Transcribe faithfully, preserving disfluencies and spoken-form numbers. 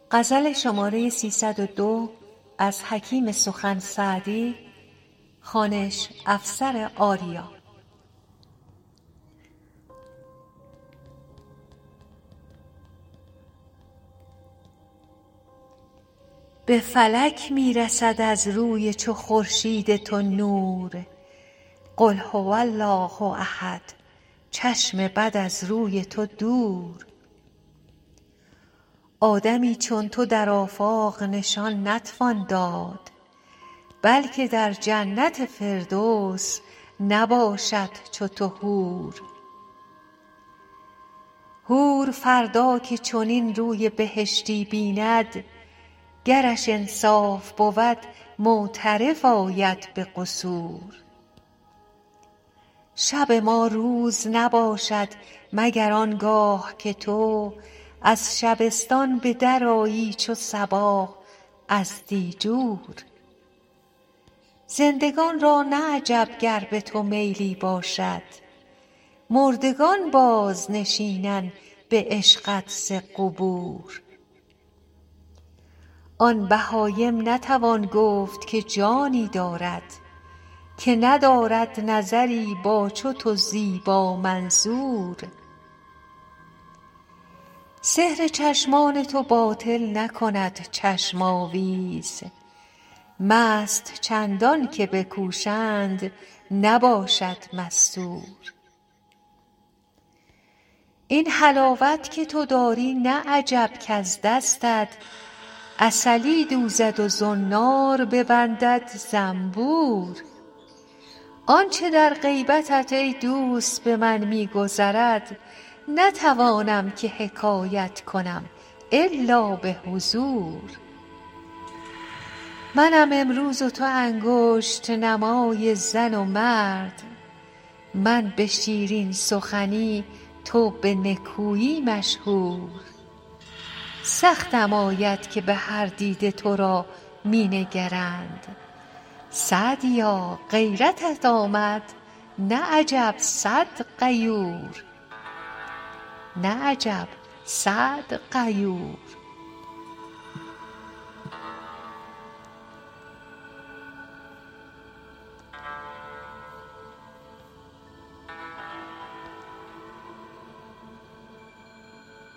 غزل شماره سیصد و دو از حکیم سخن سعدی، خوانش افسر آریا. به فلک می رسد از روی چو خورشید تو نور، قل هو الله احد، چشم بد از روی تو دور. آدمی چون تو در آفاق نشان نتوان داد، بلکه در جنت فردوس نباشد چو تو حور. حور فردا که چنین روی بهشتی بیند، گرش انصاف بود معترف آید به قصور. شب ما روز نباشد مگر آنگاه که تو، از شبستان به در آیی چو صبا از دیجور. زندگان را نه عجب گر به تو میلی باشد، مردگان باز نشینند به عشقت ز قبور. آن بهایم نتوان گفت که جانی دارد، که ندارد نظری با چو تو زیبا منظور. سحر چشمان تو باطل نکند چشم آویز، مست چندان که بکوشند نباشد مستور. این حلاوت که تو داری نه عجب کز دستت، عسلی دوزد و زنار ببندد زنبور. آنچه در غیبتت ای دوست به من می گذرد، نتوانم که حکایت کنم الا به حضور. منم امروز و تو انگشت نمای زن و مرد، من به شیرین سخنی تو به نکویی مشهور. سختم آید که به هر دیده تو را می نگرند، سعدیا غیرتت آمد نه عجب صد غیور، نه عجب صد غیور.